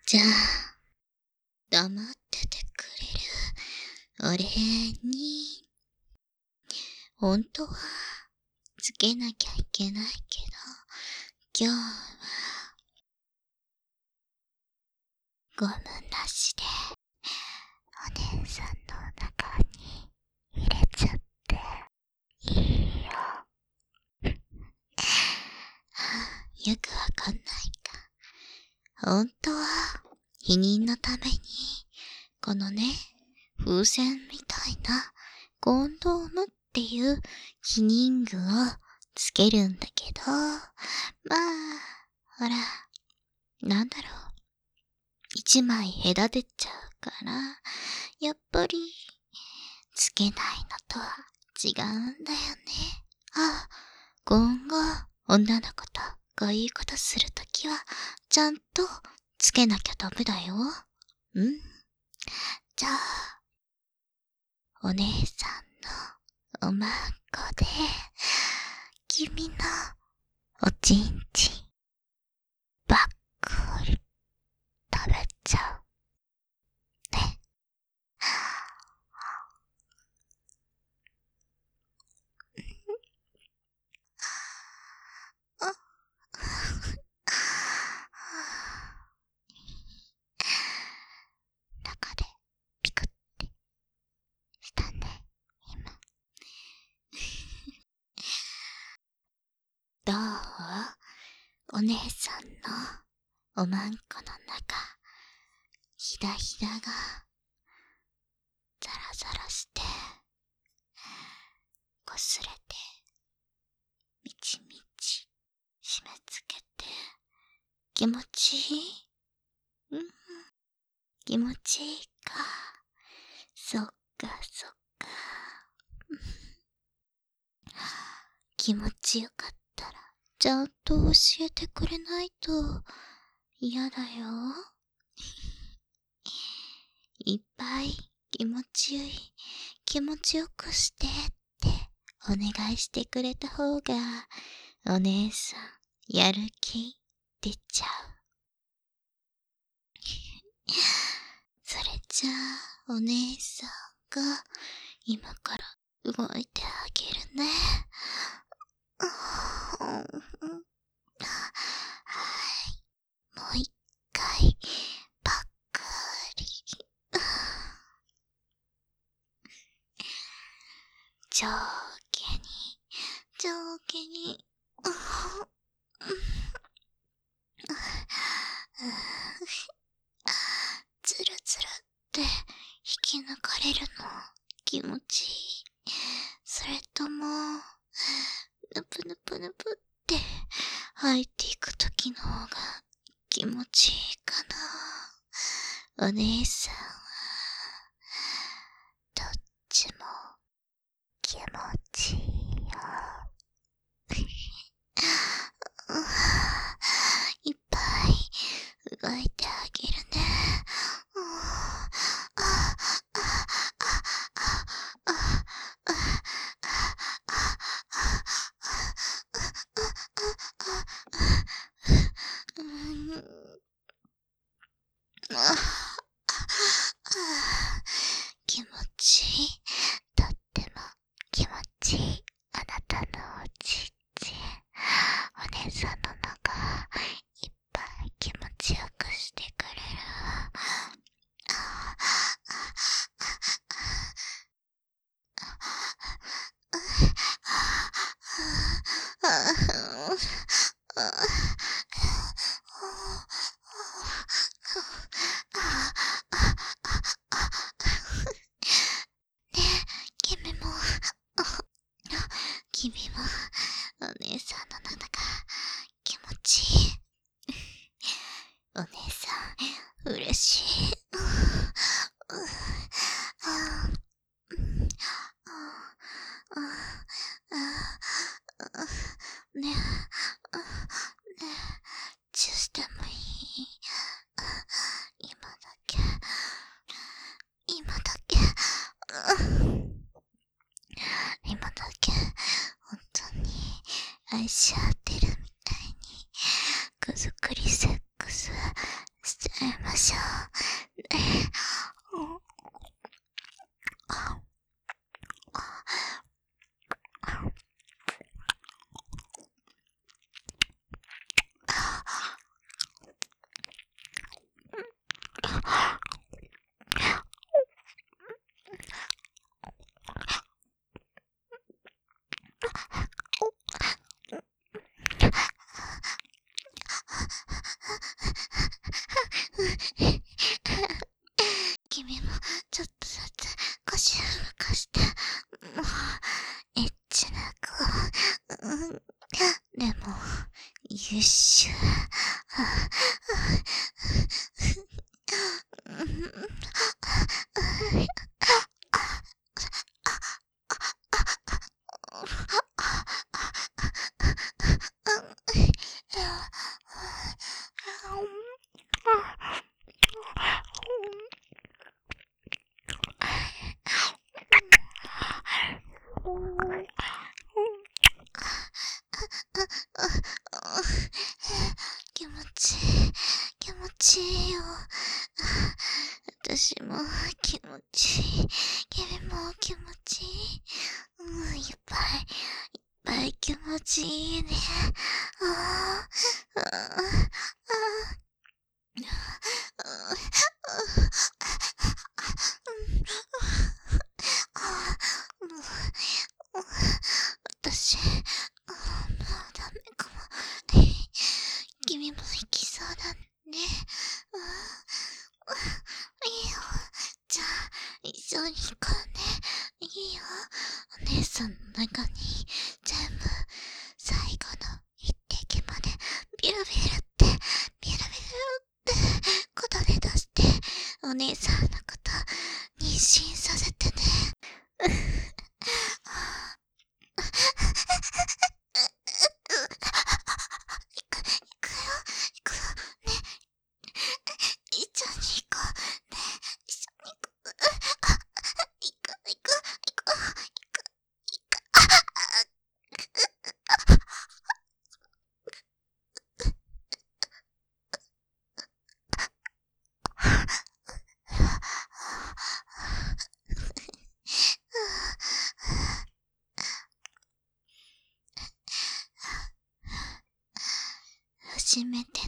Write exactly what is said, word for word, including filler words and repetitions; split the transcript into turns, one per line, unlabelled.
じゃあ、黙っててくれるお礼に、本当はつけなきゃいけないけど、今日はゴムなしでお姉さんの中に入れちゃっていいよ。よくわかんないか。本当は避妊のためにこのね、風船みたいなコンドームっていう避妊具をつけるんだけど、まあ、ほら、なんだろう。一枚隔てちゃうから、やっぱり、つけないのとは違うんだよね。あ、今後、女の子とこういうことするときは、ちゃんとつけなきゃダメだよ。うん。じゃあ、お姉さんのおまんこで、君のおちんちんばっくり食べちゃう。ね。中でピクってしたね、今。どう？お姉さんのおまんこの中、ひだひだがザラザラしてこすれてみちみち締め付けて気持ちいい？うん、気持ちいいか。そっかそっか。気持ちよかったらちゃんと教えてくれないと嫌だよ。いっぱい気持ちよい、気持ちよくしてってお願いしてくれた方がお姉さんやる気出ちゃう。それじゃあお姉さんが今から動いてあげるね。はい、もう一回ばっくり。上下に上下につるつるって引き抜かれるの気持ちいい？それともぬぷぬぷぬぷって入っていくときの方が気持ちいいかな？お姉さんはどっちも気持ちいいよ。いっぱい動いてあげるね。気持ちいい。とっても気持ちいい。あなたのおちんちん、お姉さんの中いっぱい気持ちよくしてくれる。君も君もお姉さんの中が気持ちいい。お姉さん嬉しい。ねえ、ねえ、チューしてもいい？今だけ、今だけ、今だけ、本当に愛し合ってるみたいに、くずくりセックスしちゃいましよっしゅ。気持ちいい、気持ちいいよ。私も気持ちいい。君も気持ちいい。うん、いっぱい、いっぱい気持ちいいね。ああ、ああ、私、もうダメかも。君も行きそうだね。いいよ。じゃあ、一緒に行こうね。いいよ。お姉さんの中に、全部、最後の一滴まで、ビルビルって、ビルビルって、ことで出して、お姉さんのこと、妊娠させてね。一緒に行こう。ね、一緒に行こう。あ、行く、行く、行く、行く、行く。初めて